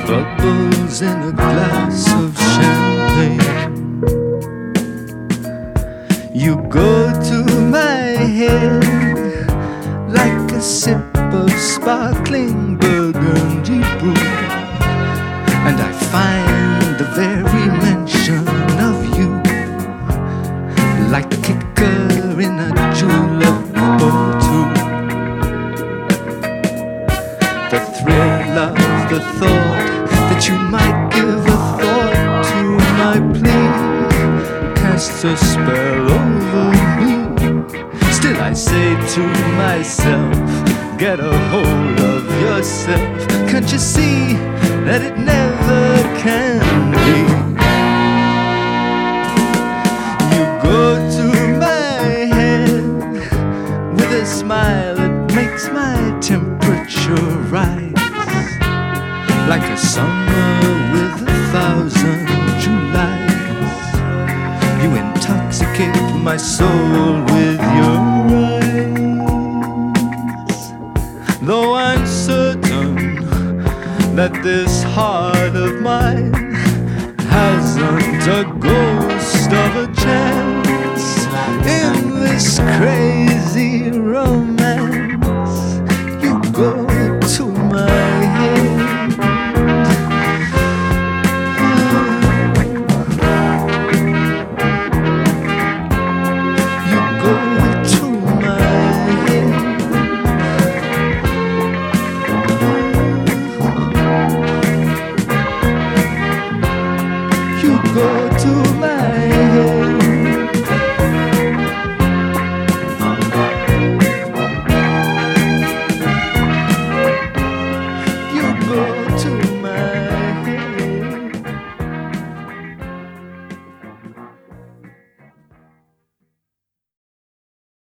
bubbles in a glass of champagne. You go to my head like a sip of sparkling burgundy brew, and I find the very mention of you like the kicker in a julep or two. The thrill of the thought that you might give a thought to my plea casts a spell over me. Still I say to myself, get a hold of yourself. Can't you see that it never can be? You go to my head with a smile that makes my temperature rise, like a summer with 1,000 Julys. You intoxicate my soul with your eyes. Though I'm certain that this heart of mine hasn't a ghost of a chance in this crazy romance, you go to my head. You go to my head. You go